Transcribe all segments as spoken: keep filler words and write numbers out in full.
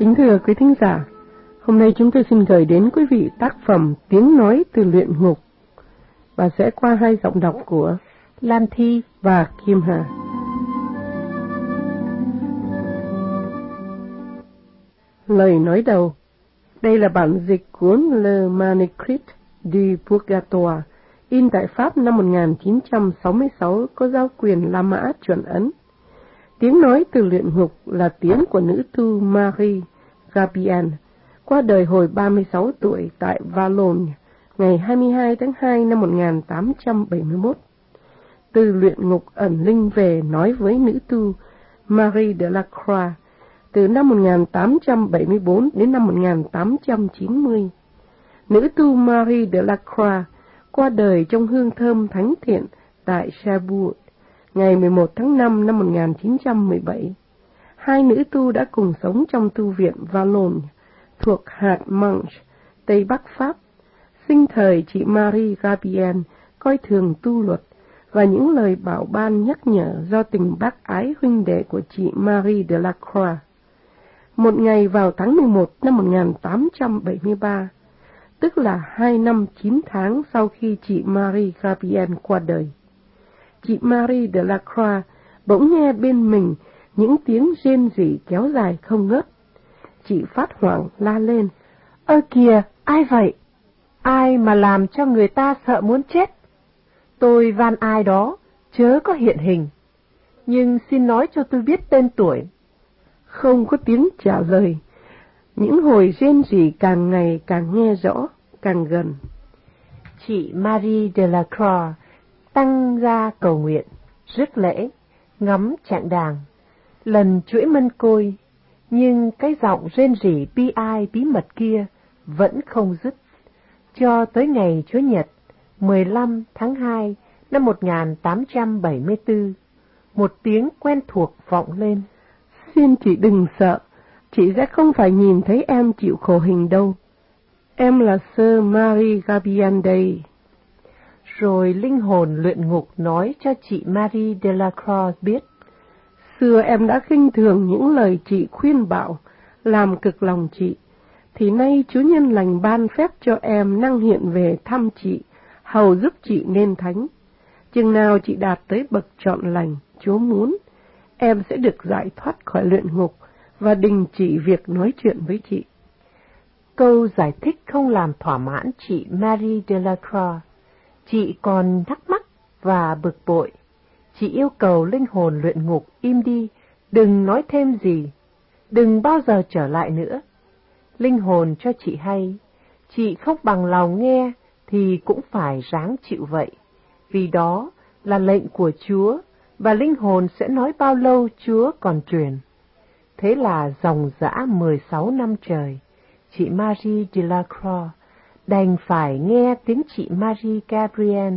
Kính thưa quý thính giả, hôm nay chúng tôi xin gửi đến quý vị tác phẩm Tiếng nói từ luyện ngục và sẽ qua hai giọng đọc của Lan Thi và Kim Hà. Lời nói đầu. Đây là bản dịch cuốn Le Manuscrit du Purgatoire, in tại Pháp năm một nghìn chín trăm sáu mươi sáu, có giao quyền La Mã chuẩn ấn. Tiếng nói từ luyện ngục là tiếng của nữ tu Marie Gabrielle, qua đời hồi ba mươi sáu tuổi tại Valognes, ngày hai mươi hai tháng hai năm một nghìn tám trăm bảy mươi mốt. Từ luyện ngục ẩn linh về nói với nữ tu Marie de la Croix từ năm một nghìn tám trăm bảy mươi tư đến năm một nghìn tám trăm chín mươi. Nữ tu Marie de la Croix qua đời trong hương thơm thánh thiện tại Cherbourg, ngày mười một tháng năm năm một nghìn chín trăm mười bảy. Hai nữ tu đã cùng sống trong tu viện Valognes, thuộc hạt Manche, Tây Bắc Pháp. Sinh thời chị Marie Gabrielle coi thường tu luật, và những lời bảo ban nhắc nhở do tình bác ái huynh đệ của chị Marie de la Croix. Một ngày vào tháng mười một năm một nghìn tám trăm bảy mươi ba, tức là hai năm chín tháng sau khi chị Marie Gabrielle qua đời, chị Marie de la Croix bỗng nghe bên mình những tiếng rên rỉ kéo dài không ngớt. Chị phát hoảng la lên: "Ơ kìa, ai vậy? Ai mà làm cho người ta sợ muốn chết? Tôi van ai đó, chớ có hiện hình. Nhưng xin nói cho tôi biết tên tuổi." Không có tiếng trả lời. Những hồi rên rỉ càng ngày càng nghe rõ, càng gần. Chị Marie de la Croix tăng ra cầu nguyện, rước lễ, ngắm trạng đàng, lần chuỗi mân côi, nhưng cái giọng rên rỉ bi ai bí mật kia vẫn không dứt, cho tới ngày Chúa Nhật mười lăm tháng hai năm một nghìn tám trăm bảy mươi tư, một tiếng quen thuộc vọng lên: "Xin chị đừng sợ, chị sẽ không phải nhìn thấy em chịu khổ hình đâu. Em là Sơ Marie Gabrielle đây." Rồi linh hồn luyện ngục nói cho chị Marie de la Croix biết: "Xưa em đã khinh thường những lời chị khuyên bảo, làm cực lòng chị, thì nay Chúa Nhân lành ban phép cho em năng hiện về thăm chị, hầu giúp chị nên thánh. Chừng nào chị đạt tới bậc trọn lành, Chúa muốn, em sẽ được giải thoát khỏi luyện ngục và đình chỉ việc nói chuyện với chị." Câu giải thích không làm thỏa mãn chị Marie de la Croix. Chị còn thắc mắc và bực bội. Chị yêu cầu linh hồn luyện ngục im đi, đừng nói thêm gì, đừng bao giờ trở lại nữa. Linh hồn cho chị hay, chị không bằng lòng nghe thì cũng phải ráng chịu vậy, vì đó là lệnh của Chúa, và linh hồn sẽ nói bao lâu Chúa còn truyền. Thế là dòng dã mười sáu năm trời, chị Marie de la Croix đành phải nghe tiếng chị Marie Gabrielle,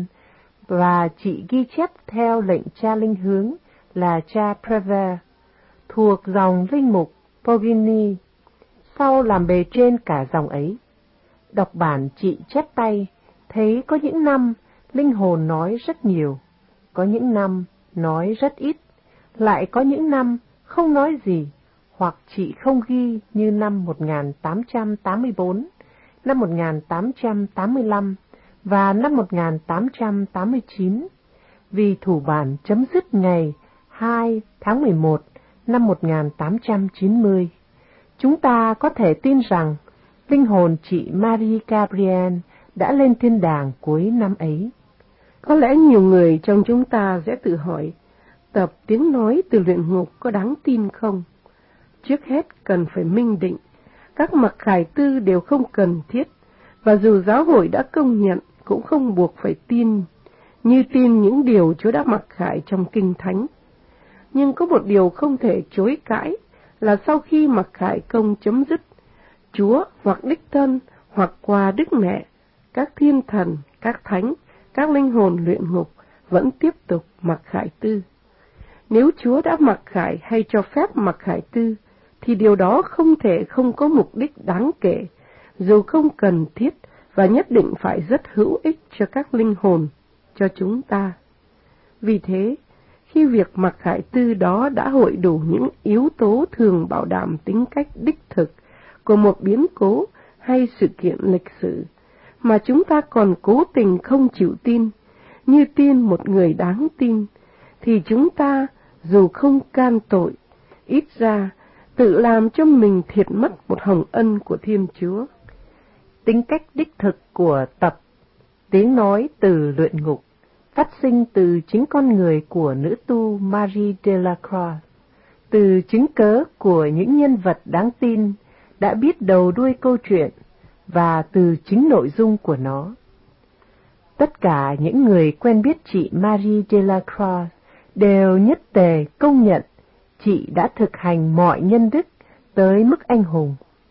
và chị ghi chép theo lệnh cha linh hướng là cha Prévert, thuộc dòng linh mục Poligny, sau làm bề trên cả dòng ấy. Đọc bản chị chép tay, thấy có những năm linh hồn nói rất nhiều, có những năm nói rất ít, lại có những năm không nói gì, hoặc chị không ghi như năm một nghìn tám trăm tám mươi tư, năm một nghìn tám trăm tám mươi lăm và năm một nghìn tám trăm tám mươi chín, vì thủ bản chấm dứt ngày hai tháng mười một năm một nghìn tám trăm chín mươi. Chúng ta có thể tin rằng linh hồn chị Marie Gabrielle đã lên thiên đàng cuối năm ấy. Có lẽ nhiều người trong chúng ta sẽ tự hỏi, tập tiếng nói từ luyện ngục có đáng tin không? Trước hết cần phải minh định, các mặc khải tư đều không cần thiết, và dù giáo hội đã công nhận cũng không buộc phải tin, như tin những điều Chúa đã mặc khải trong Kinh Thánh. Nhưng có một điều không thể chối cãi là sau khi mặc khải công chấm dứt, Chúa hoặc đích thân hoặc qua Đức Mẹ, các thiên thần, các thánh, các linh hồn luyện ngục vẫn tiếp tục mặc khải tư. Nếu Chúa đã mặc khải hay cho phép mặc khải tư, thì điều đó không thể không có mục đích đáng kể, dù không cần thiết và nhất định phải rất hữu ích cho các linh hồn, cho chúng ta. Vì thế, khi việc mặc khải tư đó đã hội đủ những yếu tố thường bảo đảm tính cách đích thực của một biến cố hay sự kiện lịch sử, mà chúng ta còn cố tình không chịu tin, như tin một người đáng tin, thì chúng ta, dù không can tội, ít ra tự làm cho mình thiệt mất một hồng ân của Thiên Chúa. Tính cách đích thực của tập Tiếng nói từ luyện ngục phát sinh từ chính con người của nữ tu Marie Delacroix, từ chứng cớ của những nhân vật đáng tin đã biết đầu đuôi câu chuyện và từ chính nội dung của nó. Tất cả những người quen biết chị Marie Delacroix đều nhất tề công nhận chị đã thực hành mọi nhân đức tới mức anh hùng.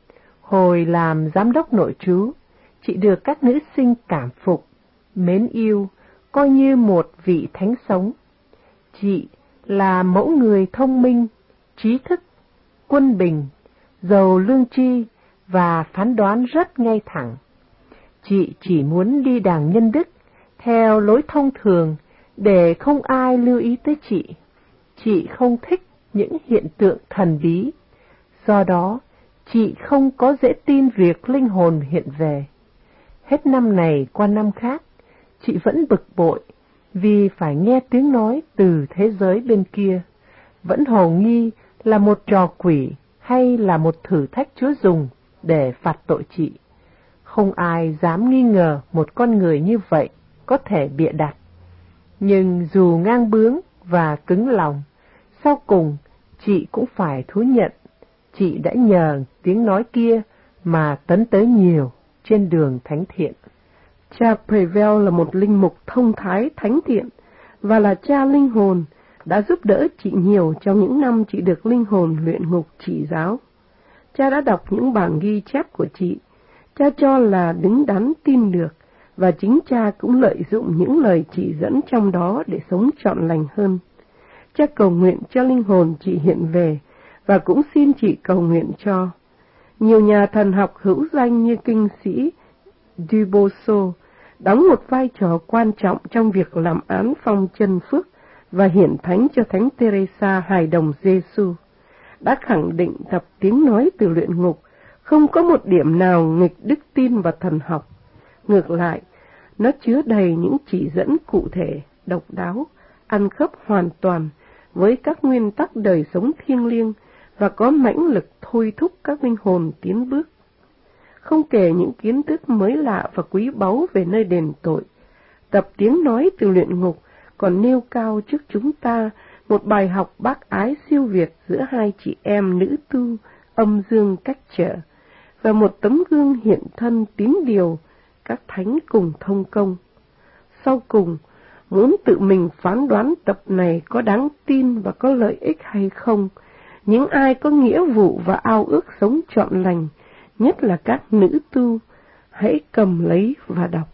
Hồi làm giám đốc nội trú, chị được các nữ sinh cảm phục, mến yêu, coi như một vị thánh sống. Chị là mẫu người thông minh, trí thức, quân bình, giàu lương tri và phán đoán rất ngay thẳng. Chị chỉ muốn đi đàng nhân đức theo lối thông thường để không ai lưu ý tới chị. Chị không thích những hiện tượng thần bí, do đó chị không có dễ tin việc linh hồn hiện về. Hết năm này qua năm khác, chị vẫn bực bội vì phải nghe tiếng nói từ thế giới bên kia, vẫn hồ nghi là một trò quỷ hay là một thử thách Chúa dùng để phạt tội chị. Không ai dám nghi ngờ một con người như vậy có thể bịa đặt. Nhưng dù ngang bướng và cứng lòng, sau cùng chị cũng phải thú nhận chị đã nhờ tiếng nói kia mà tấn tới nhiều trên đường thánh thiện. Cha Prevel là một linh mục thông thái thánh thiện và là cha linh hồn, đã giúp đỡ chị nhiều trong những năm chị được linh hồn luyện ngục chỉ giáo. Cha đã đọc những bản ghi chép của chị, cha cho là đứng đắn tin được, và chính cha cũng lợi dụng những lời chỉ dẫn trong đó để sống trọn lành hơn. Cha cầu nguyện cho linh hồn chị hiện về, và cũng xin chị cầu nguyện cho nhiều nhà thần học hữu danh như kinh sĩ Duboso đóng một vai trò quan trọng trong việc làm án phong chân phước và hiển thánh cho Thánh Teresa hài đồng Giêsu, đã khẳng định tập tiếng nói từ luyện ngục không có một điểm nào nghịch đức tin và thần học. Ngược lại, nó chứa đầy những chỉ dẫn cụ thể, độc đáo, ăn khớp hoàn toàn với các nguyên tắc đời sống thiêng liêng và có mãnh lực thôi thúc các linh hồn tiến bước. Không kể những kiến thức mới lạ và quý báu về nơi đền tội, tập tiếng nói từ luyện ngục còn nêu cao trước chúng ta một bài học bác ái siêu việt giữa hai chị em nữ tu âm dương cách trở, và một tấm gương hiện thân tín điều các thánh cùng thông công. Sau cùng, muốn tự mình phán đoán tập này có đáng tin và có lợi ích hay không, những ai có nghĩa vụ và ao ước sống trọn lành, nhất là các nữ tu, hãy cầm lấy và đọc.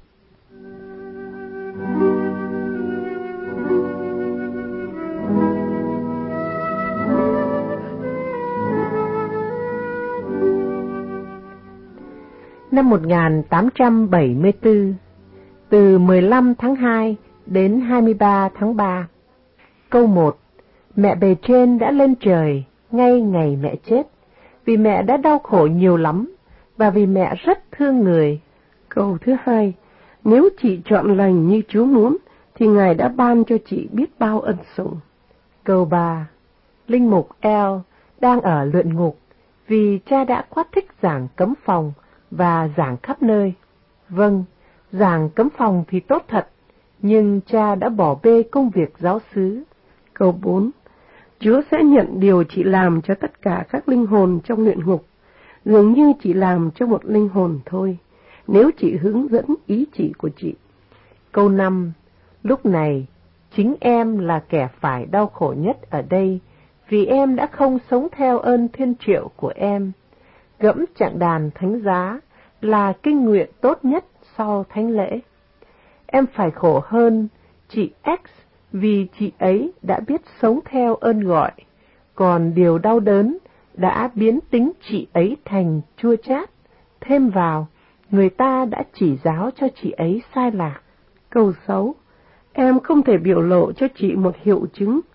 Năm một nghìn tám trăm bảy mươi tư, từ mười lăm tháng hai đến hai mươi ba tháng ba. Câu một. Mẹ bề trên đã lên trời ngay ngày mẹ chết, vì mẹ đã đau khổ nhiều lắm, và vì mẹ rất thương người. Câu thứ hai. Nếu chị chọn lành như Chúa muốn, thì Ngài đã ban cho chị biết bao ân sủng. Câu ba. Linh mục El đang ở luyện ngục, vì cha đã quá thích giảng cấm phòng và giảng khắp nơi. Vâng, giảng cấm phòng thì tốt thật, nhưng cha đã bỏ bê công việc giáo xứ. Câu bốn. Chúa sẽ nhận điều chị làm cho tất cả các linh hồn trong luyện ngục, dường như chị làm cho một linh hồn thôi, nếu chị hướng dẫn ý chỉ của chị. Câu năm. Lúc này, chính em là kẻ phải đau khổ nhất ở đây, vì em đã không sống theo ơn thiên triệu của em. Gẫm trạng đàn thánh giá là kinh nguyện tốt nhất sau thánh lễ. Em phải khổ hơn chị X, vì chị ấy đã biết sống theo ơn gọi, còn điều đau đớn đã biến tính chị ấy thành chua chát. Thêm vào, người ta đã chỉ giáo cho chị ấy sai lạc. Câu sáu. Em không thể biểu lộ cho chị một hiệu chứng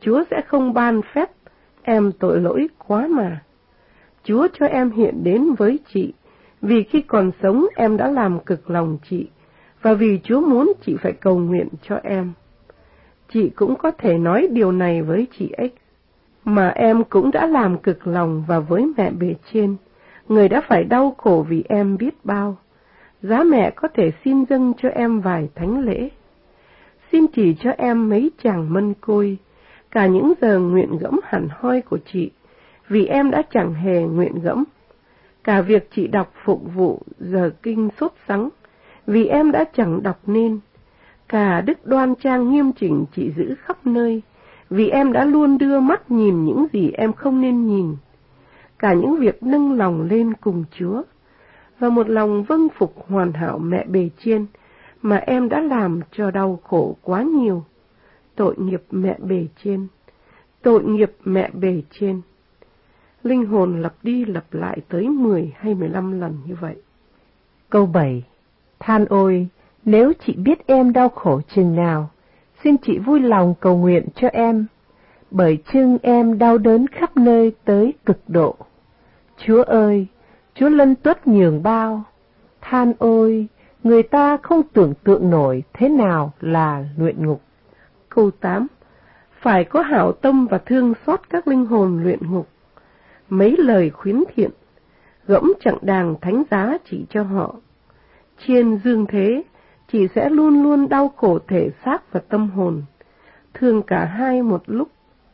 Chúa sẽ không ban phép em tội lỗi quá mà. Chúa cho em hiện đến với chị, vì khi còn sống em đã làm cực lòng chị, và vì Chúa muốn chị phải cầu nguyện cho em. Chị cũng có thể nói điều này với chị X, mà em cũng đã làm cực lòng và với mẹ bề trên, người đã phải đau khổ vì em biết bao. Giá mẹ có thể xin dâng cho em vài thánh lễ. Xin chỉ cho em mấy chàng mân côi, cả những giờ nguyện gẫm hẳn hoi của chị, vì em đã chẳng hề nguyện gẫm. Cả việc chị đọc phụng vụ giờ kinh sốt sắng, vì em đã chẳng đọc nên. Cả đức đoan trang nghiêm chỉnh chị giữ khắp nơi, vì em đã luôn đưa mắt nhìn những gì em không nên nhìn. Cả những việc nâng lòng lên cùng Chúa, và một lòng vâng phục hoàn hảo mẹ bề trên, mà em đã làm cho đau khổ quá nhiều. Tội nghiệp mẹ bề trên, tội nghiệp mẹ bề trên. Linh hồn lặp đi lặp lại tới mười hay mười lăm lần như vậy. Câu bảy. Than ôi, nếu chị biết em đau khổ chừng nào, xin chị vui lòng cầu nguyện cho em, bởi chưng em đau đớn khắp nơi tới cực độ. Chúa ơi, Chúa lân tuất nhường bao. Than ôi, người ta không tưởng tượng nổi thế nào là luyện ngục. Câu tám. Phải có hảo tâm và thương xót các linh hồn luyện ngục. Mấy lời khuyến thiện, gẫm chặng đàng thánh giá chỉ cho họ. Trên dương thế, chị sẽ luôn luôn đau khổ thể xác và tâm hồn, thương cả hai một lúc.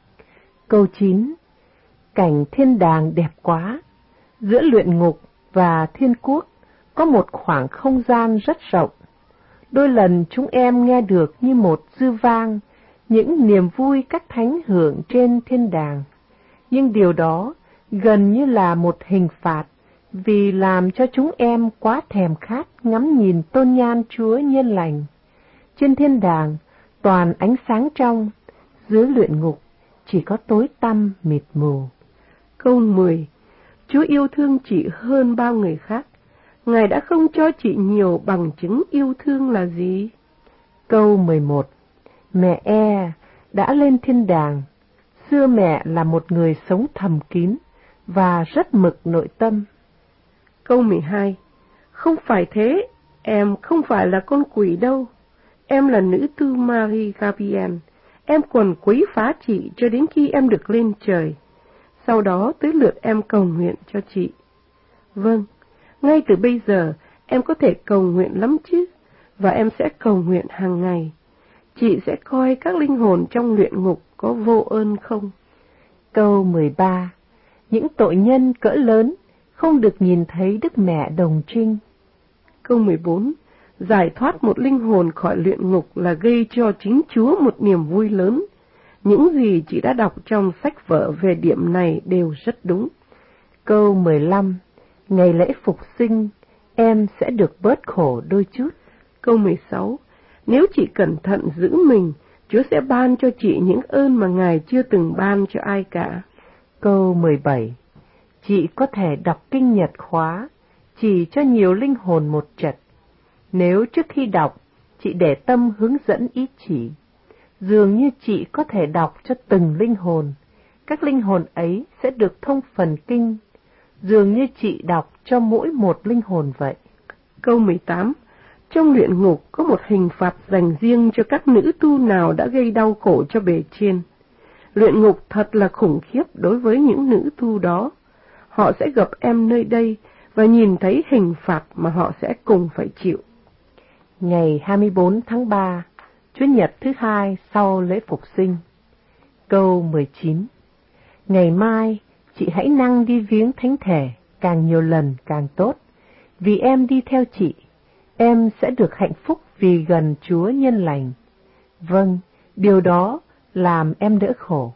Câu chín. Cảnh thiên đàng đẹp quá. Giữa luyện ngục và thiên quốc có một khoảng không gian rất rộng. Đôi lần chúng em nghe được như một dư vang những niềm vui các thánh hưởng trên thiên đàng, nhưng điều đó gần như là một hình phạt, vì làm cho chúng em quá thèm khát ngắm nhìn tôn nhan Chúa nhân lành. Trên thiên đàng toàn ánh sáng trong, dưới luyện ngục chỉ có tối tăm mịt mù. Câu mười. Chúa yêu thương chị hơn bao người khác. Ngài đã không cho chị nhiều bằng chứng yêu thương là gì? Câu mười một. Mẹ E đã lên thiên đàng. Xưa mẹ là một người sống thầm kín và rất mực nội tâm. Câu mười hai. Không phải thế, em không phải là con quỷ đâu. Em là nữ tư Marie Gabriel. Em còn quấy phá chị cho đến khi em được lên trời. Sau đó tới lượt em cầu nguyện cho chị. Vâng, ngay từ bây giờ em có thể cầu nguyện lắm chứ, và em sẽ cầu nguyện hàng ngày. Chị sẽ coi các linh hồn trong luyện ngục có vô ơn không? Câu mười ba. Những tội nhân cỡ lớn không được nhìn thấy Đức Mẹ đồng trinh. Câu mười bốn. Giải thoát một linh hồn khỏi luyện ngục là gây cho chính Chúa một niềm vui lớn. Những gì chị đã đọc trong sách vở về điểm này đều rất đúng. Câu mười lăm. Ngày lễ phục sinh, em sẽ được bớt khổ đôi chút. Câu mười sáu. Nếu chị cẩn thận giữ mình, Chúa sẽ ban cho chị những ơn mà Ngài chưa từng ban cho ai cả. Câu mười bảy. Chị có thể đọc kinh Nhật khóa, chỉ cho nhiều linh hồn một trật. Nếu trước khi đọc, chị để tâm hướng dẫn ý chỉ, dường như chị có thể đọc cho từng linh hồn, các linh hồn ấy sẽ được thông phần kinh, dường như chị đọc cho mỗi một linh hồn vậy. Câu mười tám. Trong luyện ngục có một hình phạt dành riêng cho các nữ tu nào đã gây đau khổ cho bề trên. Luyện ngục thật là khủng khiếp đối với những nữ tu đó. Họ sẽ gặp em nơi đây và nhìn thấy hình phạt mà họ sẽ cùng phải chịu. Ngày hai mươi bốn tháng ba, Chủ nhật thứ hai sau lễ phục sinh. Câu mười chín. Ngày mai, chị hãy năng đi viếng thánh thể, càng nhiều lần càng tốt. Vì em đi theo chị, em sẽ được hạnh phúc vì gần Chúa nhân lành. Vâng, điều đó làm em đỡ khổ.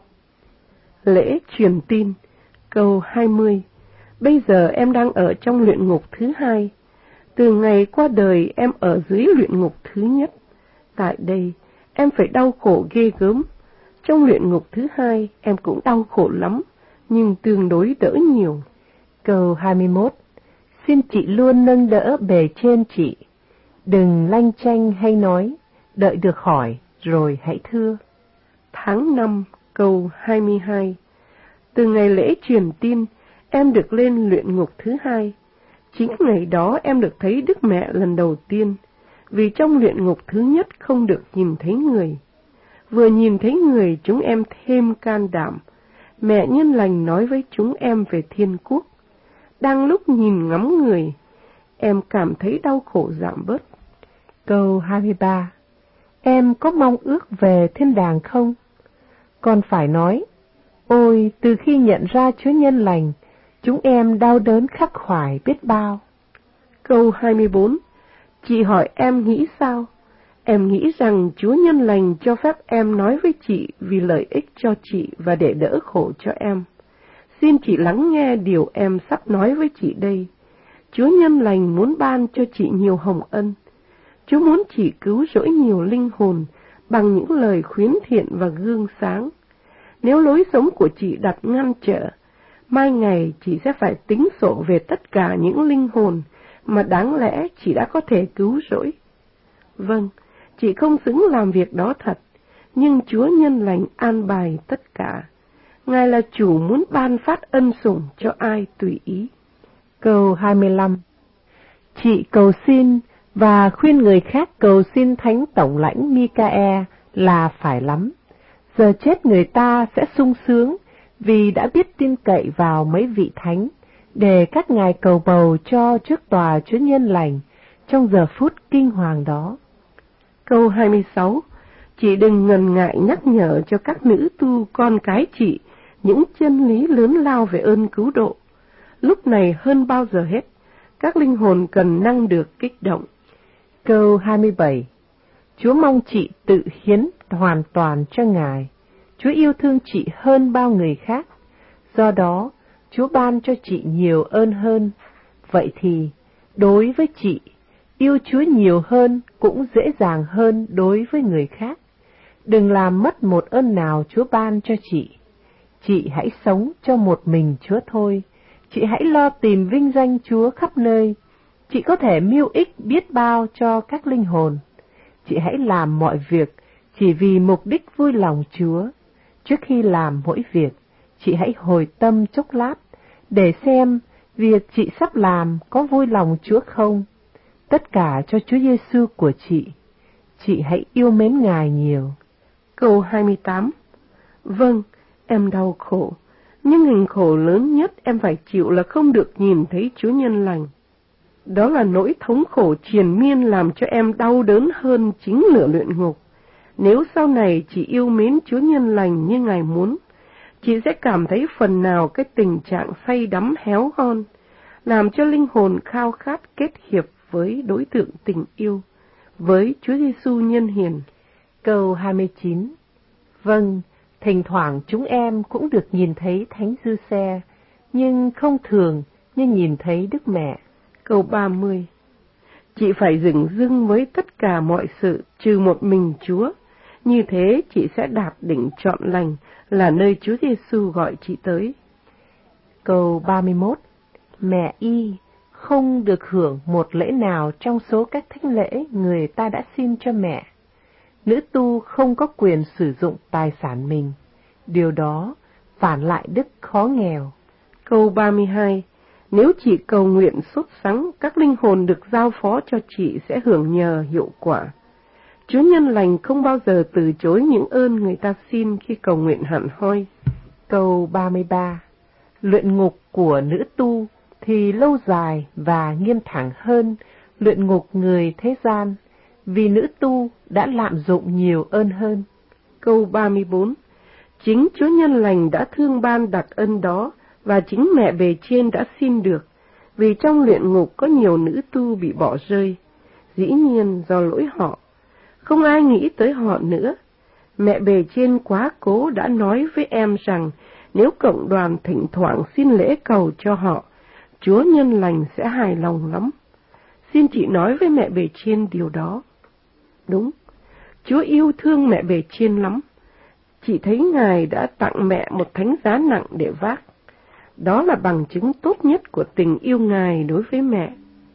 Lễ truyền tin. Câu hai mươi. Bây giờ em đang ở trong luyện ngục thứ hai. Từ ngày qua đời em ở dưới luyện ngục thứ nhất. Tại đây, em phải đau khổ ghê gớm. Trong luyện ngục thứ hai, em cũng đau khổ lắm, nhưng tương đối đỡ nhiều. Câu hai mươi mốt. Xin chị luôn nâng đỡ bề trên chị. Đừng lanh chanh hay nói, đợi được hỏi, rồi hãy thưa. Tháng năm, Câu hai mươi hai. Từ ngày lễ truyền tin, em được lên luyện ngục thứ hai. Chính ngày đó em được thấy Đức Mẹ lần đầu tiên, vì trong luyện ngục thứ nhất không được nhìn thấy người. Vừa nhìn thấy người, chúng em thêm can đảm. Mẹ Nhân Lành nói với chúng em về thiên quốc. Đang lúc nhìn ngắm người, em cảm thấy đau khổ giảm bớt. Câu hai mươi ba. Em có mong ước về thiên đàng không? Con phải nói, ôi, từ khi nhận ra Chúa Nhân Lành, chúng em đau đớn khắc khoải biết bao. Câu hai mươi bốn. Chị hỏi em nghĩ sao? Em nghĩ rằng Chúa Nhân Lành cho phép em nói với chị vì lợi ích cho chị và để đỡ khổ cho em. Xin chị lắng nghe điều em sắp nói với chị đây. Chúa Nhân Lành muốn ban cho chị nhiều hồng ân. Chúa muốn chị cứu rỗi nhiều linh hồn bằng những lời khuyến thiện và gương sáng. Nếu lối sống của chị đặt ngăn trở, mai ngày chị sẽ phải tính sổ về tất cả những linh hồn mà đáng lẽ chị đã có thể cứu rỗi. Vâng, chị không xứng làm việc đó thật, nhưng Chúa Nhân Lành an bài tất cả. Ngài là chủ muốn ban phát ân sủng cho ai tùy ý. Câu hai mươi lăm. Chị cầu xin và khuyên người khác cầu xin Thánh Tổng lãnh Micae là phải lắm. Giờ chết người ta sẽ sung sướng vì đã biết tin cậy vào mấy vị thánh, để các ngài cầu bầu cho trước tòa Chúa Nhân Lành trong giờ phút kinh hoàng đó. Câu hai mươi sáu. Chị đừng ngần ngại nhắc nhở cho các nữ tu con cái chị những chân lý lớn lao về ơn cứu độ. Lúc này hơn bao giờ hết, các linh hồn cần năng được kích động. Câu hai mươi bảy. Chúa mong chị tự hiến hoàn toàn cho Ngài. Chúa yêu thương chị hơn bao người khác. Do đó, Chúa ban cho chị nhiều ơn hơn. Vậy thì, đối với chị, yêu Chúa nhiều hơn cũng dễ dàng hơn đối với người khác. Đừng làm mất một ơn nào Chúa ban cho chị. Chị hãy sống cho một mình Chúa thôi. Chị hãy lo tìm vinh danh Chúa khắp nơi. Chị có thể mưu ích biết bao cho các linh hồn. Chị hãy làm mọi việc chỉ vì mục đích vui lòng Chúa. Trước khi làm mỗi việc, chị hãy hồi tâm chốc lát để xem việc chị sắp làm có vui lòng Chúa không. Tất cả cho Chúa Giêsu của chị. Chị hãy yêu mến Ngài nhiều. Câu hai mươi tám. Vâng, em đau khổ, nhưng hình khổ lớn nhất em phải chịu là không được nhìn thấy Chúa Nhân Lành. Đó là nỗi thống khổ triền miên làm cho em đau đớn hơn chính lửa luyện ngục. Nếu sau này chị yêu mến Chúa Nhân Lành như Ngài muốn, chị sẽ cảm thấy phần nào cái tình trạng say đắm héo hon, làm cho linh hồn khao khát kết hiệp với đối tượng tình yêu, với Chúa Giêsu nhân hiền. Câu hai mươi chín. Vâng, thỉnh thoảng chúng em cũng được nhìn thấy Thánh Giuse, nhưng không thường như nhìn thấy Đức Mẹ. Câu ba mươi. Chị phải dửng dưng với tất cả mọi sự trừ một mình Chúa, như thế chị sẽ đạt đỉnh trọn lành là nơi Chúa Giêsu gọi chị tới. Câu ba mươi mốt. Mẹ y không được hưởng một lễ nào trong số các thánh lễ người ta đã xin cho mẹ. Nữ tu không có quyền sử dụng tài sản mình. Điều đó phản lại đức khó nghèo. Câu ba mươi hai. Nếu chị cầu nguyện sốt sắng, các linh hồn được giao phó cho chị sẽ hưởng nhờ hiệu quả. Chúa Nhân Lành không bao giờ từ chối những ơn người ta xin khi cầu nguyện hẳn hoi. Câu ba mươi ba. Luyện ngục của nữ tu thì lâu dài và nghiêm thẳng hơn luyện ngục người thế gian, vì nữ tu đã lạm dụng nhiều ơn hơn. Câu ba mươi bốn. Chính Chúa Nhân Lành đã thương ban đặc ân đó, và chính mẹ bề trên đã xin được, vì trong luyện ngục có nhiều nữ tu bị bỏ rơi, dĩ nhiên do lỗi họ. Không ai nghĩ tới họ nữa. Mẹ bề trên quá cố đã nói với em rằng nếu cộng đoàn thỉnh thoảng xin lễ cầu cho họ, Chúa Nhân Lành sẽ hài lòng lắm. Xin chị nói với mẹ bề trên điều đó. Đúng, Chúa yêu thương mẹ bề trên lắm. Chị thấy Ngài đã tặng mẹ một thánh giá nặng để vác. Đó là bằng chứng tốt nhất của tình yêu Ngài đối với mẹ.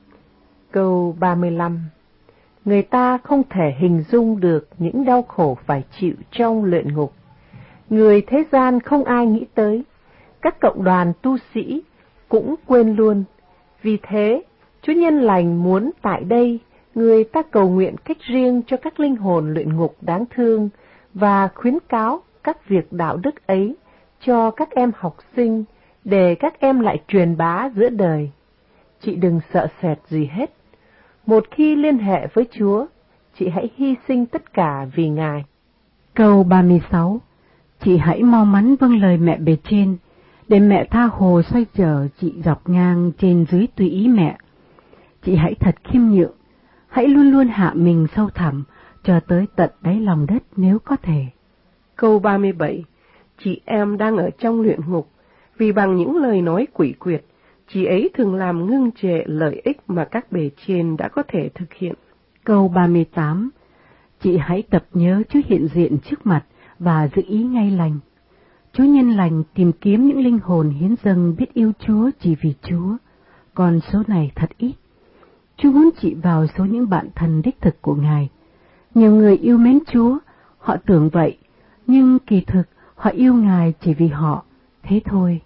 Câu ba mươi lăm. Người ta không thể hình dung được những đau khổ phải chịu trong luyện ngục. người thế gian không ai nghĩ tới, các cộng đoàn tu sĩ cũng quên luôn. Vì thế, Chúa Nhân Lành muốn tại đây người ta cầu nguyện cách riêng cho các linh hồn luyện ngục đáng thương và khuyến cáo các việc đạo đức ấy cho các em học sinh để các em lại truyền bá giữa đời. Chị đừng sợ sệt gì hết. Một khi liên hệ với Chúa, chị hãy hy sinh tất cả vì Ngài. Câu ba mươi sáu. Chị hãy mau mắn vâng lời mẹ bề trên, để mẹ tha hồ xoay trở chị dọc ngang trên dưới tùy ý mẹ. Chị hãy thật khiêm nhượng, hãy luôn luôn hạ mình sâu thẳm, cho tới tận đáy lòng đất nếu có thể. Câu ba mươi bảy. Chị em đang ở trong luyện ngục, vì bằng những lời nói quỷ quyệt, chị ấy thường làm ngưng trệ lợi ích mà các bề trên đã có thể thực hiện. Câu ba mươi tám. Chị hãy tập nhớ Chúa hiện diện trước mặt và giữ ý ngay lành. Chúa Nhân Lành tìm kiếm những linh hồn hiến dâng biết yêu Chúa chỉ vì Chúa, còn số này thật ít. Chúa muốn chị vào số những bạn thân đích thực của Ngài. Nhiều người yêu mến Chúa, họ tưởng vậy, nhưng kỳ thực họ yêu Ngài chỉ vì họ, thế thôi.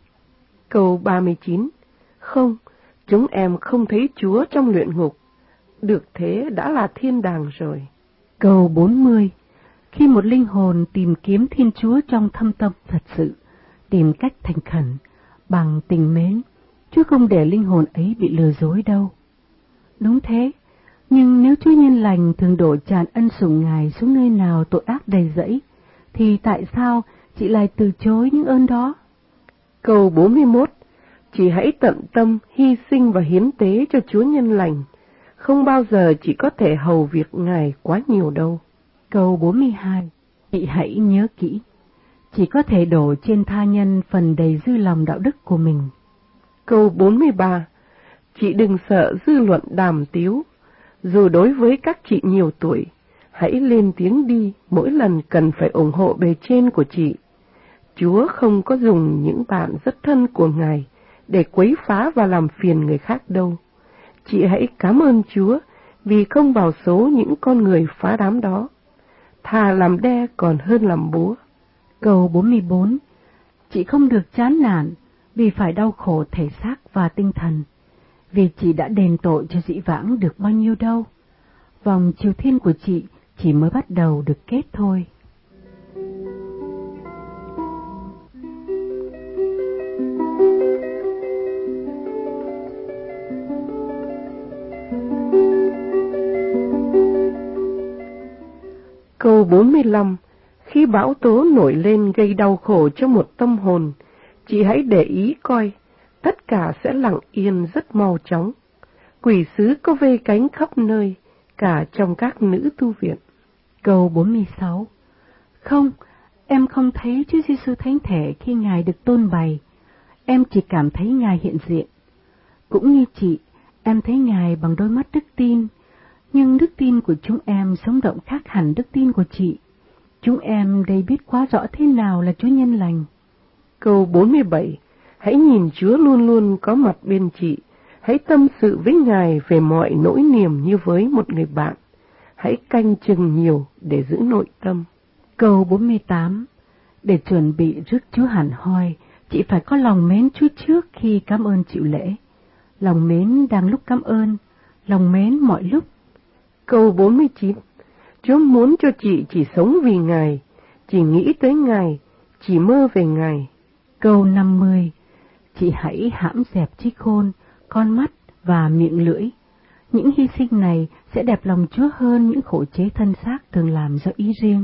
Câu ba mươi chín. Không, chúng em không thấy Chúa trong luyện ngục, được thế đã là thiên đàng rồi. Câu bốn mươi. Khi một linh hồn tìm kiếm Thiên Chúa trong thâm tâm thật sự, tìm cách thành khẩn, bằng tình mến, Chúa không để linh hồn ấy bị lừa dối đâu. Đúng thế, nhưng nếu Chúa Nhân Lành thường đổ tràn ân sủng Ngài xuống nơi nào tội ác đầy rẫy, thì tại sao chị lại từ chối những ơn đó? Câu bốn mươi mốt. Chị hãy tận tâm hy sinh và hiến tế cho Chúa Nhân Lành, không bao giờ chị có thể hầu việc Ngài quá nhiều đâu. Câu bốn mươi hai. Chị hãy nhớ kỹ, chỉ có thể đổ trên tha nhân phần đầy dư lòng đạo đức của mình. Câu bốn mươi ba. Chị đừng sợ dư luận đàm tiếu, dù đối với các chị nhiều tuổi, hãy lên tiếng đi mỗi lần cần phải ủng hộ bề trên của chị. Chúa không có dùng những bạn rất thân của Ngài để quấy phá và làm phiền người khác đâu. Chị hãy cảm ơn Chúa vì không vào số những con người phá đám đó. Thà làm đe còn hơn làm búa. Câu bốn mươi bốn. Chị không được chán nản vì phải đau khổ thể xác và tinh thần, vì chị đã đền tội cho dĩ vãng được bao nhiêu đâu. Vòng triều thiên của chị chỉ mới bắt đầu được kết thôi. Câu bốn mươi lăm. Khi bão tố nổi lên gây đau khổ cho một tâm hồn, chị hãy để ý coi, tất cả sẽ lặng yên rất mau chóng. Quỷ sứ có vây cánh khắp nơi, cả trong các nữ tu viện. Câu bốn mươi sáu. Không, em không thấy Chúa Giêsu thánh thể khi Ngài được tôn bày, em chỉ cảm thấy Ngài hiện diện. Cũng như chị, em thấy Ngài bằng đôi mắt đức tin, nhưng đức tin của chúng em sống động khác hẳn đức tin của chị. Chúng em đây biết quá rõ thế nào là Chúa Nhân Lành. Câu bốn mươi bảy. Hãy nhìn Chúa luôn luôn có mặt bên chị. Hãy tâm sự với Ngài về mọi nỗi niềm như với một người bạn. Hãy canh chừng nhiều để giữ nội tâm. Câu bốn mươi tám. Để chuẩn bị rước Chúa hẳn hoi, chị phải có lòng mến Chúa trước khi cảm ơn chịu lễ. Lòng mến đang lúc cảm ơn, lòng mến mọi lúc. Câu bốn mươi chín. Chúa muốn cho chị chỉ sống vì Ngài, chỉ nghĩ tới Ngài, chỉ mơ về Ngài. Câu năm mươi. Chị hãy hãm dẹp chiếc khôn, con mắt và miệng lưỡi. Những hy sinh này sẽ đẹp lòng Chúa hơn những khổ chế thân xác thường làm do ý riêng.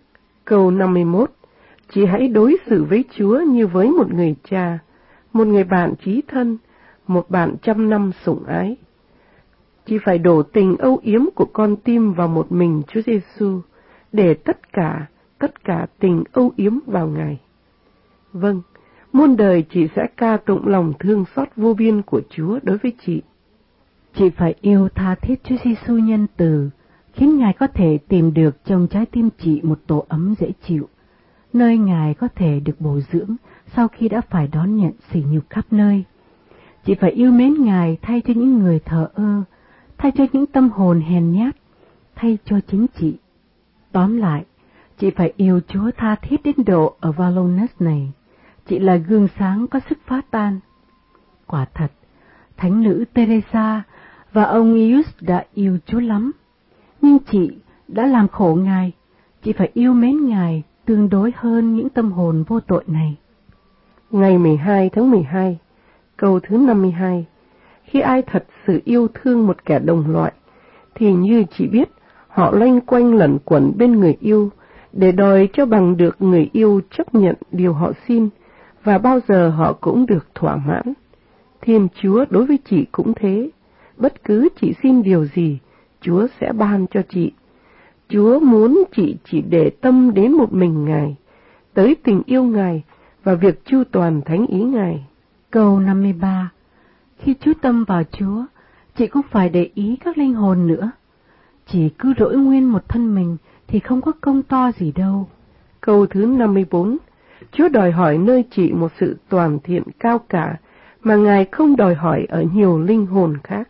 Câu năm mươi mốt. Chị hãy đối xử với Chúa như với một người cha, một người bạn chí thân, một bạn trăm năm sủng ái. Chị phải đổ tình âu yếm của con tim vào một mình Chúa Giêsu, để tất cả, tất cả tình âu yếm vào Ngài. Vâng, muôn đời chị sẽ ca tụng lòng thương xót vô biên của Chúa đối với chị. Chị phải yêu tha thiết Chúa Giêsu nhân từ, khiến Ngài có thể tìm được trong trái tim chị một tổ ấm dễ chịu, nơi Ngài có thể được bồi dưỡng sau khi đã phải đón nhận sỉ nhục khắp nơi. Chị phải yêu mến Ngài thay cho những người thờ ơ, thay cho những tâm hồn hèn nhát, thay cho chính chị. Tóm lại, Chị phải yêu Chúa tha thiết đến độ ở Valonus này. Chị là gương sáng có sức phá tan. Quả thật, Thánh nữ Teresa và ông Ius đã yêu Chúa lắm. Nhưng chị đã làm khổ Ngài. Chị phải yêu mến Ngài tương đối hơn những tâm hồn vô tội này. Ngày mười hai tháng mười hai, câu thứ năm mươi hai. Khi ai thật sự yêu thương một kẻ đồng loại, thì như chị biết, họ loanh quanh lẩn quẩn bên người yêu, để đòi cho bằng được người yêu chấp nhận điều họ xin, và bao giờ họ cũng được thỏa mãn. Thiên Chúa đối với chị cũng thế, bất cứ chị xin điều gì, Chúa sẽ ban cho chị. Chúa muốn chị chỉ để tâm đến một mình Ngài, tới tình yêu Ngài và việc chu toàn thánh ý Ngài. Câu năm mươi ba. Khi chú tâm vào Chúa, chị cũng phải để ý các linh hồn nữa. Chỉ cứ rỗi nguyên một thân mình thì không có công to gì đâu. Câu thứ năm mươi bốn. Chúa đòi hỏi nơi chị một sự toàn thiện cao cả mà Ngài không đòi hỏi ở nhiều linh hồn khác.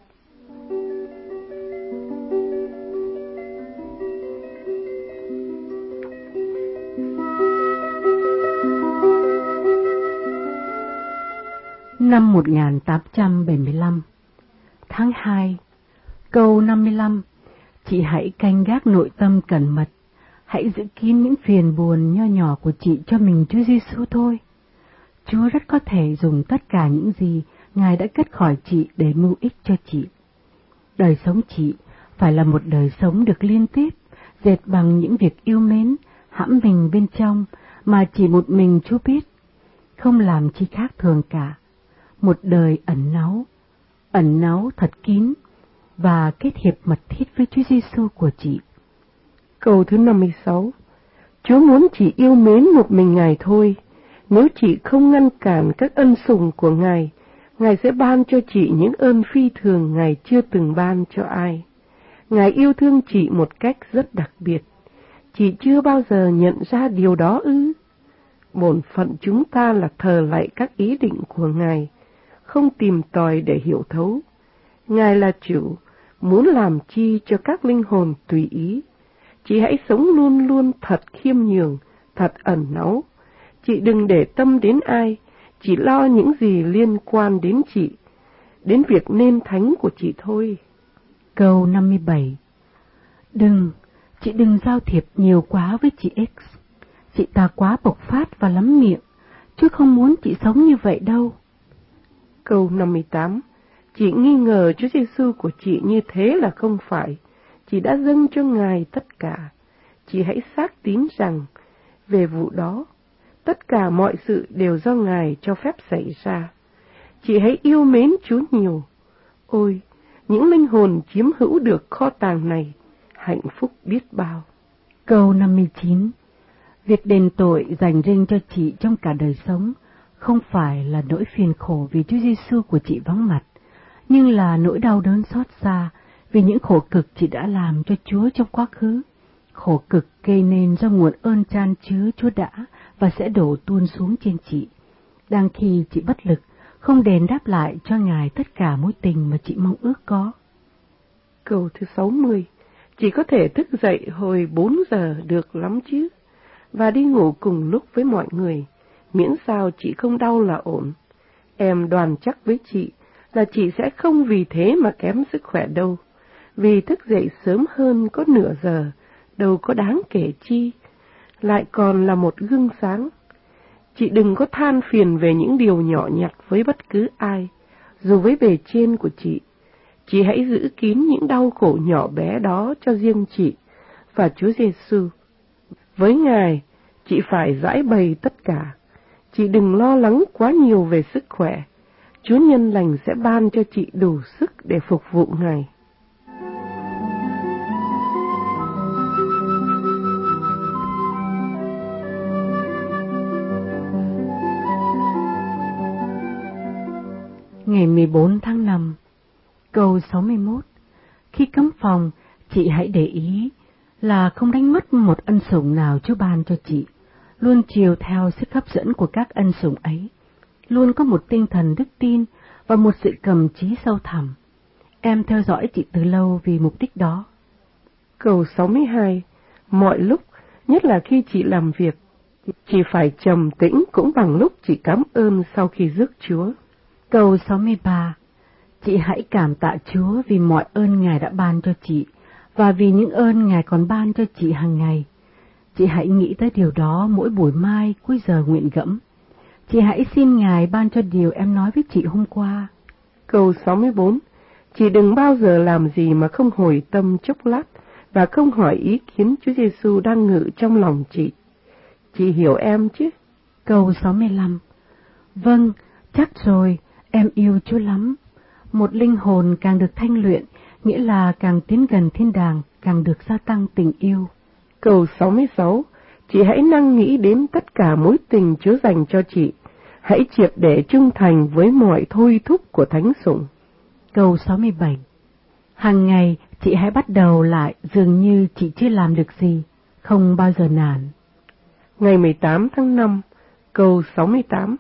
Năm một nghìn tám trăm bảy mươi lăm, tháng hai, câu năm mươi lăm. Chị hãy canh gác nội tâm cẩn mật, hãy giữ kín những phiền buồn nho nhỏ của chị cho mình Chúa Giêsu thôi. Chúa rất có thể dùng tất cả những gì Ngài đã cất khỏi chị để mưu ích cho chị. Đời sống chị phải là một đời sống được liên tiếp, dệt bằng những việc yêu mến, hãm mình bên trong mà chỉ một mình Chúa biết, không làm chi khác thường cả. Một đời ẩn náu, ẩn náu thật kín và kết hiệp mật thiết với Chúa Giêsu của chị. Câu thứ năm mươi sáu. Chúa muốn chị yêu mến một mình Ngài thôi. Nếu chị không ngăn cản các ân sủng của Ngài, Ngài sẽ ban cho chị những ơn phi thường Ngài chưa từng ban cho ai. Ngài yêu thương chị một cách rất đặc biệt. Chị chưa bao giờ nhận ra điều đó ư? Bổn phận chúng ta là thờ lạy các ý định của Ngài, không tìm tòi để hiểu thấu. Ngài là chủ, muốn làm chi cho các linh hồn tùy ý. Chị hãy sống luôn luôn thật khiêm nhường, thật ẩn náu. Chị đừng để tâm đến ai, chỉ lo những gì liên quan đến chị, đến việc nên thánh của chị thôi. Câu năm mươi bảy. Đừng, chị đừng giao thiệp nhiều quá với chị X. Chị ta quá bộc phát và lắm miệng, chứ không muốn chị sống như vậy đâu. Câu năm mươi tám. Chị nghi ngờ Chúa Giêsu của chị như thế là không phải. Chị đã dâng cho Ngài tất cả. Chị hãy xác tín rằng, về vụ đó, tất cả mọi sự đều do Ngài cho phép xảy ra. Chị hãy yêu mến Chúa nhiều. Ôi, những linh hồn chiếm hữu được kho tàng này, hạnh phúc biết bao. Câu năm mươi chín. Việc đền tội dành riêng cho chị trong cả đời sống không phải là nỗi phiền khổ vì Chúa Giêsu của chị vắng mặt, nhưng là nỗi đau đớn xót xa vì những khổ cực chị đã làm cho Chúa trong quá khứ. Khổ cực gây nên do nguồn ơn chan chứa Chúa đã và sẽ đổ tuôn xuống trên chị. Đang khi chị bất lực, không đền đáp lại cho Ngài tất cả mối tình mà chị mong ước có. Câu thứ sáu mươi. Chị có thể thức dậy hồi bốn giờ được lắm chứ, và đi ngủ cùng lúc với mọi người, miễn sao chị không đau là ổn. Em đoàn chắc với chị là chị sẽ không vì thế mà kém sức khỏe đâu, vì thức dậy sớm hơn có nửa giờ, đâu có đáng kể chi, lại còn là một gương sáng. Chị đừng có than phiền về những điều nhỏ nhặt với bất cứ ai, dù với bề trên của chị. Chị hãy giữ kín những đau khổ nhỏ bé đó cho riêng chị và Chúa Giêsu. Với Ngài, chị phải giải bày tất cả. Chị đừng lo lắng quá nhiều về sức khỏe. Chúa nhân lành sẽ ban cho chị đủ sức để phục vụ Ngài. Ngày mười bốn tháng năm, câu sáu mươi mốt. Khi cấm phòng, chị hãy để ý là không đánh mất một ân sủng nào Chúa ban cho chị, luôn chiều theo sức hấp dẫn của các ân sủng ấy, luôn có một tinh thần đức tin và một sự cầm trí sâu thẳm. Em theo dõi chị từ lâu vì mục đích đó. Câu sáu mươi hai. Mọi lúc, nhất là khi chị làm việc. Chị phải trầm tĩnh cũng bằng lúc chị cảm ơn sau khi rước Chúa. Câu sáu mươi ba. Chị hãy cảm tạ Chúa vì mọi ơn Ngài đã ban cho chị, và vì những ơn Ngài còn ban cho chị hàng ngày. Chị hãy nghĩ tới điều đó mỗi buổi mai cuối giờ nguyện gẫm. Chị hãy xin Ngài ban cho điều em nói với chị hôm qua. Câu sáu mươi bốn. Chị đừng bao giờ làm gì mà không hồi tâm chốc lát, và không hỏi ý kiến Chúa Giêsu đang ngự trong lòng chị. Chị hiểu em chứ? Câu sáu mươi lăm. Vâng, chắc rồi, em yêu Chúa lắm. Một linh hồn càng được thanh luyện, nghĩa là càng tiến gần thiên đàng, càng được gia tăng tình yêu. Câu sáu mươi sáu. Chị hãy năng nghĩ đến tất cả mối tình Chúa dành cho chị. Hãy triệt để trung thành với mọi thôi thúc của Thánh Sủng. Câu sáu mươi bảy. Hàng ngày chị hãy bắt đầu lại dường như chị chưa làm được gì, không bao giờ nản. Ngày mười tám tháng năm, câu sáu mươi tám.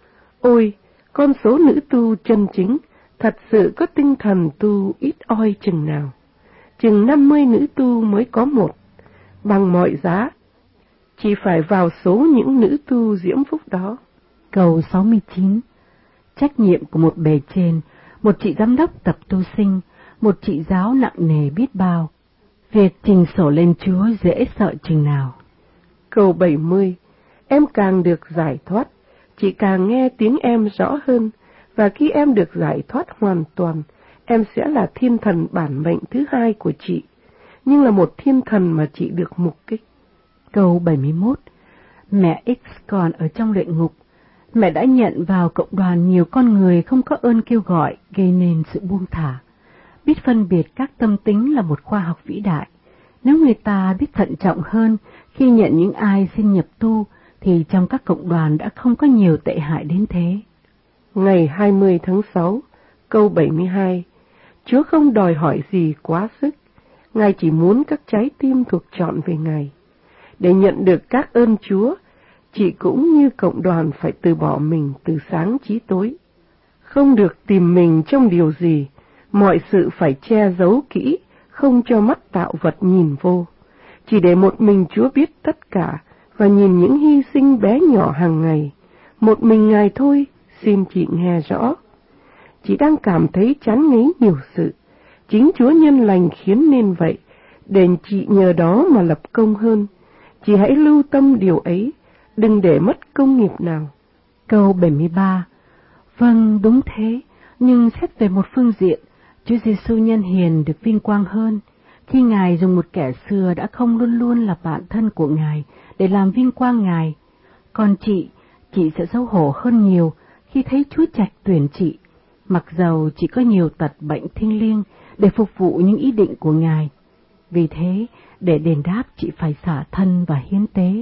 Ôi, con số nữ tu chân chính, thật sự có tinh thần tu ít oi chừng nào. Chừng năm mươi nữ tu mới có một. Bằng mọi giá, chị phải vào số những nữ tu diễm phúc đó. Câu sáu mươi chín. Trách nhiệm của một bề trên, một chị giám đốc tập tu sinh, một chị giáo nặng nề biết bao. Việc trình sổ lên Chúa dễ sợ chừng nào. Câu bảy mươi. Em càng được giải thoát, chị càng nghe tiếng em rõ hơn, và khi em được giải thoát hoàn toàn, em sẽ là thiên thần bản mệnh thứ hai của chị, nhưng là một thiên thần mà chị được mục kích. Câu bảy mươi mốt. Mẹ X còn ở trong luyện ngục. Mẹ đã nhận vào cộng đoàn nhiều con người không có ơn kêu gọi, gây nên sự buông thả. Biết phân biệt các tâm tính là một khoa học vĩ đại. Nếu người ta biết thận trọng hơn khi nhận những ai xin nhập tu, thì trong các cộng đoàn đã không có nhiều tệ hại đến thế. Ngày hai mươi tháng sáu, câu bảy mươi hai. Chúa không đòi hỏi gì quá sức, Ngài chỉ muốn các trái tim thuộc trọn về Ngài. Để nhận được các ơn Chúa, chị cũng như cộng đoàn phải từ bỏ mình từ sáng chí tối. Không được tìm mình trong điều gì, mọi sự phải che giấu kỹ, không cho mắt tạo vật nhìn vô. Chỉ để một mình Chúa biết tất cả, và nhìn những hy sinh bé nhỏ hàng ngày. Một mình Ngài thôi, xin chị nghe rõ. Chị đang cảm thấy chán ngấy nhiều sự. Chính Chúa nhân lành khiến nên vậy, để chị nhờ đó mà lập công hơn. Chị hãy lưu tâm điều ấy, đừng để mất công nghiệp nào. Câu bảy mươi ba. Vâng, đúng thế, nhưng xét về một phương diện, Chúa Giêsu nhân hiền được vinh quang hơn, khi Ngài dùng một kẻ xưa đã không luôn luôn là bạn thân của Ngài để làm vinh quang Ngài. Còn chị, chị sẽ xấu hổ hơn nhiều khi thấy Chúa trạch tuyển chị, mặc dầu chị có nhiều tật bệnh thiêng liêng để phục vụ những ý định của Ngài. Vì thế, để đền đáp chị phải xả thân và hiến tế.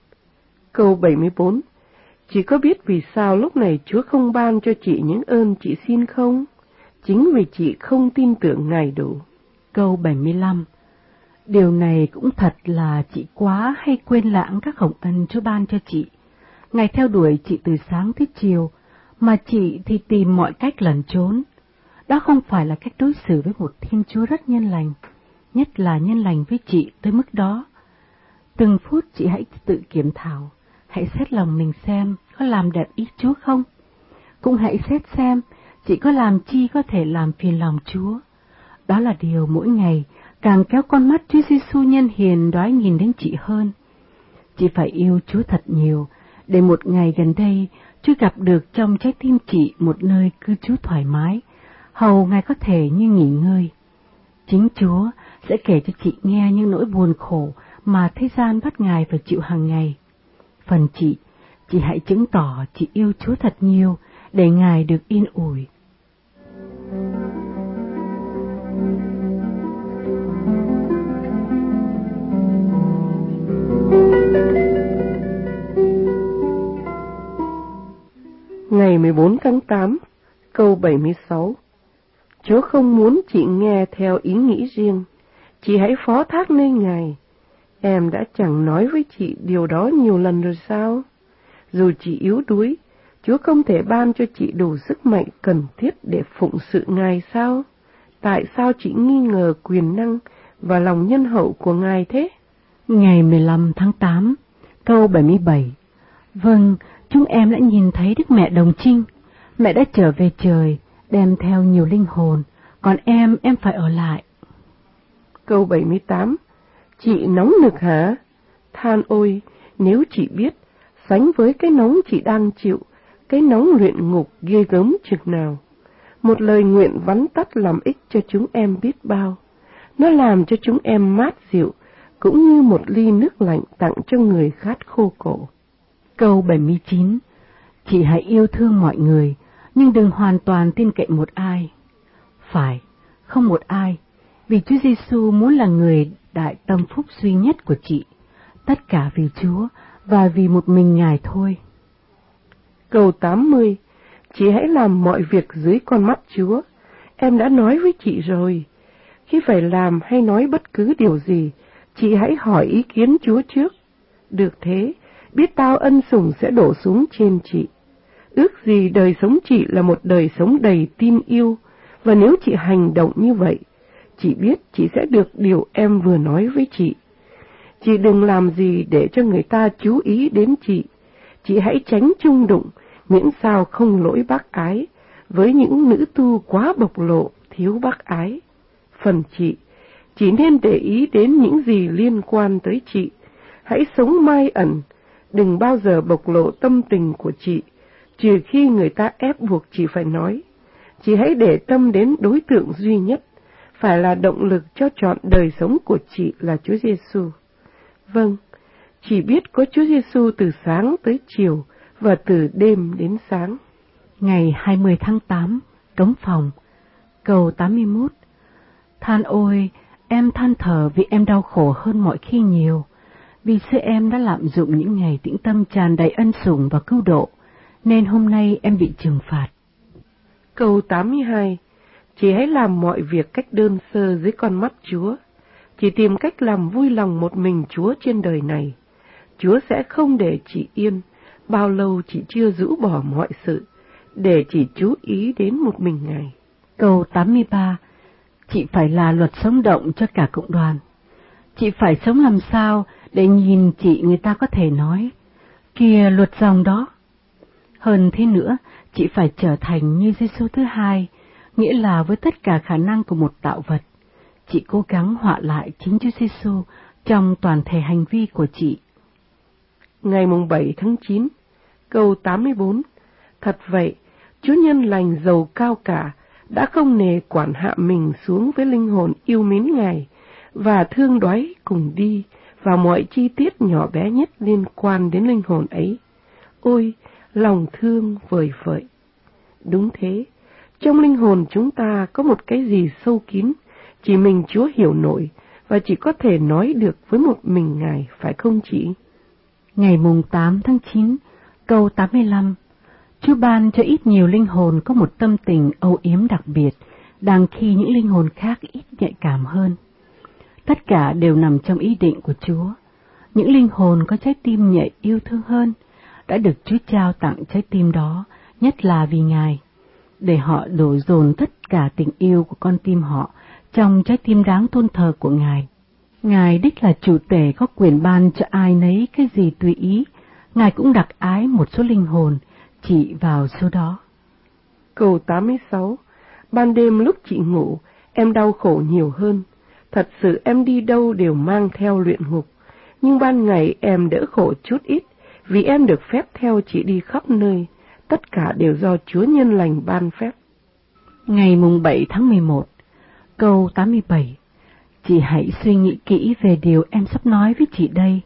Câu bảy mươi bốn. Chị có biết vì sao lúc này Chúa không ban cho chị những ơn chị xin không? Chính vì chị không tin tưởng Ngài đủ. Câu bảy mươi lăm. Điều này cũng thật là chị quá hay quên lãng các hồng ân Chúa ban cho chị. Ngài theo đuổi chị từ sáng tới chiều, mà chị thì tìm mọi cách lẩn trốn. Đó không phải là cách đối xử với một Thiên Chúa rất nhân lành, nhất là nhân lành với chị tới mức đó. Từng phút chị hãy tự kiểm thảo, hãy xét lòng mình xem có làm đẹp ý Chúa không. Cũng hãy xét xem chị có làm chi có thể làm phiền lòng Chúa. Đó là điều mỗi ngày càng kéo con mắt Chúa Giêsu nhân hiền đoái nhìn đến chị hơn. Chị phải yêu Chúa thật nhiều, để một ngày gần đây Chúa gặp được trong trái tim chị một nơi cư trú thoải mái, hầu Ngài có thể như nghỉ ngơi. Chính Chúa sẽ kể cho chị nghe những nỗi buồn khổ mà thế gian bắt Ngài phải chịu hàng ngày. Phần chị, chị hãy chứng tỏ chị yêu Chúa thật nhiều, để Ngài được yên ủi. Ngày mười bốn tháng tám, câu bảy mươi sáu. Chúa không muốn chị nghe theo ý nghĩ riêng, chị hãy phó thác nơi Ngài. Em đã chẳng nói với chị điều đó nhiều lần rồi sao? Dù chị yếu đuối, Chúa không thể ban cho chị đủ sức mạnh cần thiết để phụng sự Ngài sao? Tại sao chị nghi ngờ quyền năng và lòng nhân hậu của Ngài thế? Ngày mười lăm tháng tám, câu bảy mươi bảy. Vâng, chúng em đã nhìn thấy Đức Mẹ Đồng Trinh. Mẹ đã trở về trời, đem theo nhiều linh hồn, còn em, em phải ở lại. Câu bảy mươi tám. Chị nóng nực hả? Than ôi, nếu chị biết, sánh với cái nóng chị đang chịu, cái nóng luyện ngục ghê gớm chừng nào. Một lời nguyện vắn tắt làm ích cho chúng em biết bao. Nó làm cho chúng em mát dịu, cũng như một ly nước lạnh tặng cho người khát khô cổ. Câu bảy mươi chín. Chị hãy yêu thương mọi người, nhưng đừng hoàn toàn tin cậy một ai. Phải, không một ai, vì Chúa Giêsu muốn là người đại tâm phúc duy nhất của chị, tất cả vì Chúa và vì một mình Ngài thôi. Câu tám mươi. Chị hãy làm mọi việc dưới con mắt Chúa. Em đã nói với chị rồi, khi phải làm hay nói bất cứ điều gì, chị hãy hỏi ý kiến Chúa trước. Được thế, biết bao ân sủng sẽ đổ xuống trên chị. Ước gì đời sống chị là một đời sống đầy tin yêu, và nếu chị hành động như vậy, chị biết chị sẽ được điều em vừa nói với chị. Chị đừng làm gì để cho người ta chú ý đến chị. Chị hãy tránh chung đụng, miễn sao không lỗi bác ái, với những nữ tu quá bộc lộ, thiếu bác ái. Phần chị, chỉ nên để ý đến những gì liên quan tới chị. Hãy sống mai ẩn, đừng bao giờ bộc lộ tâm tình của chị, trừ khi người ta ép buộc chị phải nói. Chị hãy để tâm đến đối tượng duy nhất, phải là động lực cho trọn đời sống của chị là Chúa Giêsu. Vâng, chị biết có Chúa Giêsu từ sáng tới chiều và từ đêm đến sáng. Ngày hai mươi tháng tám, Cống Phòng. Câu tám mươi mốt. Than ôi, em than thở vì em đau khổ hơn mọi khi nhiều, vì xưa em đã lạm dụng những ngày tĩnh tâm tràn đầy ân sủng và cứu độ, nên hôm nay em bị trừng phạt. Câu tám mươi hai. Chị hãy làm mọi việc cách đơn sơ dưới con mắt Chúa. Chị tìm cách làm vui lòng một mình Chúa trên đời này. Chúa sẽ không để chị yên, bao lâu chị chưa rũ bỏ mọi sự, để chỉ chú ý đến một mình Ngài. Câu tám mươi ba. Chị phải là luật sống động cho cả cộng đoàn. Chị phải sống làm sao để nhìn chị người ta có thể nói, kìa luật dòng đó. Hơn thế nữa, chị phải trở thành như Giêsu thứ hai, nghĩa là với tất cả khả năng của một tạo vật. Chị cố gắng họa lại chính Chúa Giêsu trong toàn thể hành vi của chị. Ngày mùng bảy tháng chín, câu tám mươi bốn. Thật vậy, Chúa Nhân lành giàu cao cả đã không nề quản hạ mình xuống với linh hồn yêu mến Ngài và thương đói cùng đi vào mọi chi tiết nhỏ bé nhất liên quan đến linh hồn ấy. Ôi, lòng thương vời vợi! Đúng thế, trong linh hồn chúng ta có một cái gì sâu kín, chỉ mình Chúa hiểu nổi và chỉ có thể nói được với một mình Ngài, phải không chị? Ngày mùng tám tháng chín, câu tám mươi lăm. Chúa ban cho ít nhiều linh hồn có một tâm tình âu yếm đặc biệt, đang khi những linh hồn khác ít nhạy cảm hơn. Tất cả đều nằm trong ý định của Chúa. Những linh hồn có trái tim nhạy yêu thương hơn đã được Chúa trao tặng trái tim đó, nhất là vì Ngài, để họ đổ dồn tất cả tình yêu của con tim họ trong trái tim đáng tôn thờ của Ngài. Ngài đích là chủ tể có quyền ban cho ai nấy cái gì tùy ý. Ngài cũng đặc ái một số linh hồn chỉ vào số đó. Câu tám mươi sáu. Ban đêm lúc chị ngủ, em đau khổ nhiều hơn. Thật sự em đi đâu đều mang theo luyện ngục. Nhưng ban ngày em đỡ khổ chút ít, vì em được phép theo chị đi khắp nơi. Tất cả đều do Chúa Nhân lành ban phép. Ngày mùng bảy tháng mười một, câu tám mươi bảy. Chị hãy suy nghĩ kỹ về điều em sắp nói với chị đây,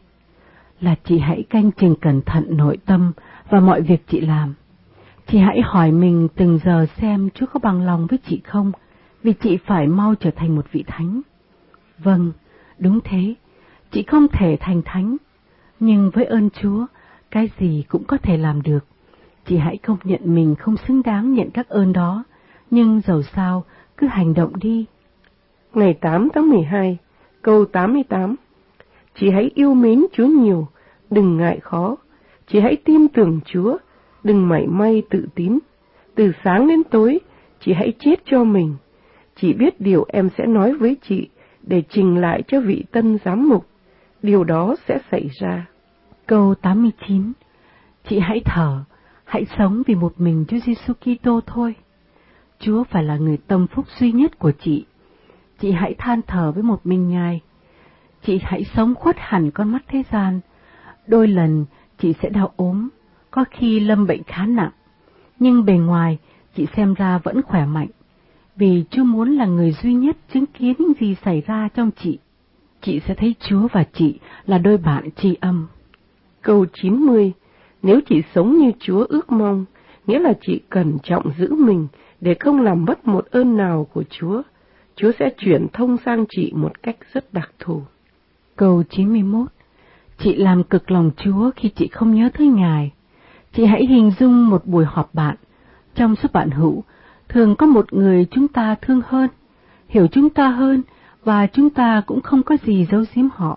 là chị hãy canh chừng cẩn thận nội tâm và mọi việc chị làm. Chị hãy hỏi mình từng giờ xem Chúa có bằng lòng với chị không, vì chị phải mau trở thành một vị thánh. Vâng, đúng thế, chị không thể thành thánh, nhưng với ơn Chúa, cái gì cũng có thể làm được. Chị hãy công nhận mình không xứng đáng nhận các ơn đó, nhưng dầu sao, cứ hành động đi. Ngày tám tháng mười hai, câu tám mươi tám. Chị hãy yêu mến Chúa nhiều, đừng ngại khó. Chị hãy tin tưởng Chúa, đừng mảy may tự tín. Từ sáng đến tối, chị hãy chết cho mình. Chị biết điều em sẽ nói với chị để trình lại cho vị tân giám mục. điều đó sẽ xảy ra. Câu tám mươi chín. Chị hãy thở, hãy sống vì một mình Chúa Giêsu Kitô thôi. Chúa phải là người tâm phúc duy nhất của chị. Chị hãy than thở với một mình Ngài. Chị hãy sống khuất hẳn con mắt thế gian. Đôi lần chị sẽ đau ốm, có khi lâm bệnh khá nặng, nhưng bề ngoài chị xem ra vẫn khỏe mạnh, vì Chúa muốn là người duy nhất chứng kiến những gì xảy ra trong chị. Chị sẽ thấy Chúa và chị là đôi bạn tri âm. Câu chín mươi. Nếu chị sống như Chúa ước mong, nghĩa là chị cẩn trọng giữ mình để không làm mất một ơn nào của Chúa, Chúa sẽ chuyển thông sang chị một cách rất đặc thù. Câu chín mươi mốt. Chị làm cực lòng Chúa khi chị không nhớ tới Ngài. Chị hãy hình dung một buổi họp bạn. Trong số bạn hữu, thường có một người chúng ta thương hơn, hiểu chúng ta hơn, và chúng ta cũng không có gì giấu giếm họ.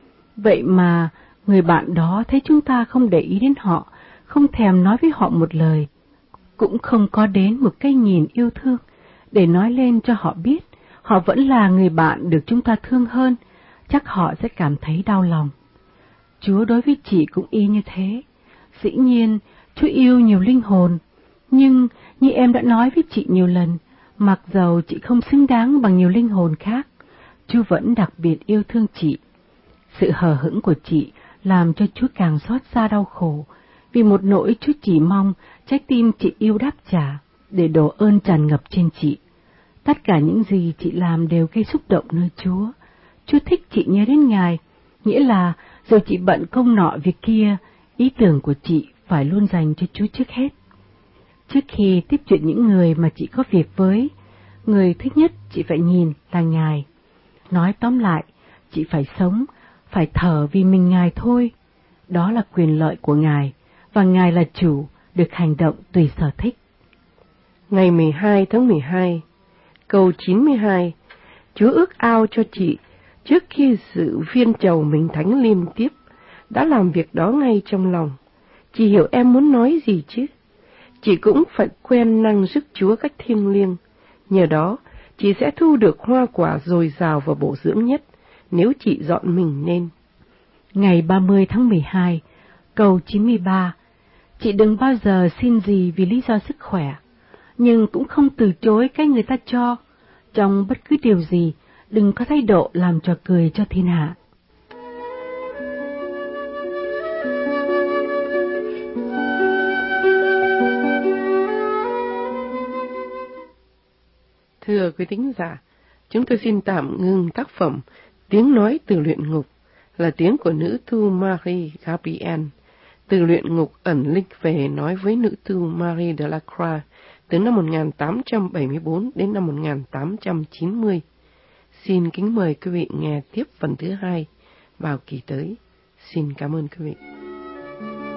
Vậy mà, người bạn đó thấy chúng ta không để ý đến họ, không thèm nói với họ một lời, cũng không có đến một cái nhìn yêu thương để nói lên cho họ biết họ vẫn là người bạn được chúng ta thương hơn, chắc họ sẽ cảm thấy đau lòng. Chúa đối với chị cũng y như thế. Dĩ nhiên, Chúa yêu nhiều linh hồn, nhưng như em đã nói với chị nhiều lần, mặc dầu chị không xứng đáng bằng nhiều linh hồn khác, Chúa vẫn đặc biệt yêu thương chị. Sự hờ hững của chị làm cho Chúa càng xót xa đau khổ, vì một nỗi Chúa chỉ mong trái tim chị yêu đáp trả, để đổ ơn tràn ngập trên chị. Tất cả những gì chị làm đều gây xúc động nơi Chúa. Chúa thích chị nhớ đến Ngài, nghĩa là dù chị bận công nọ việc kia, ý tưởng của chị phải luôn dành cho Chúa trước hết. Trước khi tiếp chuyện những người mà chị có việc với, người thứ nhất chị phải nhìn là Ngài. Nói tóm lại, chị phải sống, phải thở vì mình Ngài thôi. Đó là quyền lợi của Ngài, và Ngài là chủ, được hành động tùy sở thích. Ngày mười hai tháng mười hai, câu chín mươi hai. Chúa ước ao cho chị, trước khi sự viên trầu mình thánh liên tiếp, đã làm việc đó ngay trong lòng. Chị hiểu em muốn nói gì chứ? Chị cũng phải quen năng sức Chúa cách thiêng liêng. Nhờ đó, chị sẽ thu được hoa quả dồi dào và bổ dưỡng nhất, nếu chị dọn mình nên. Ngày ba mươi tháng mười hai, câu chín mươi ba. Chị đừng bao giờ xin gì vì lý do sức khỏe, nhưng cũng không từ chối cái người ta cho. Trong bất cứ điều gì, đừng có thái độ làm trò cười cho thiên hạ. Thưa quý thính giả, chúng tôi xin tạm ngừng tác phẩm Tiếng nói từ luyện ngục, là tiếng của nữ tu Marie Gabrielle, từ luyện ngục ẩn linh về nói với nữ tu Marie Delacroix từ năm một nghìn tám trăm bảy mươi bốn đến năm một nghìn tám trăm chín mươi. Xin kính mời quý vị nghe tiếp phần thứ hai vào kỳ tới. Xin cảm ơn quý vị.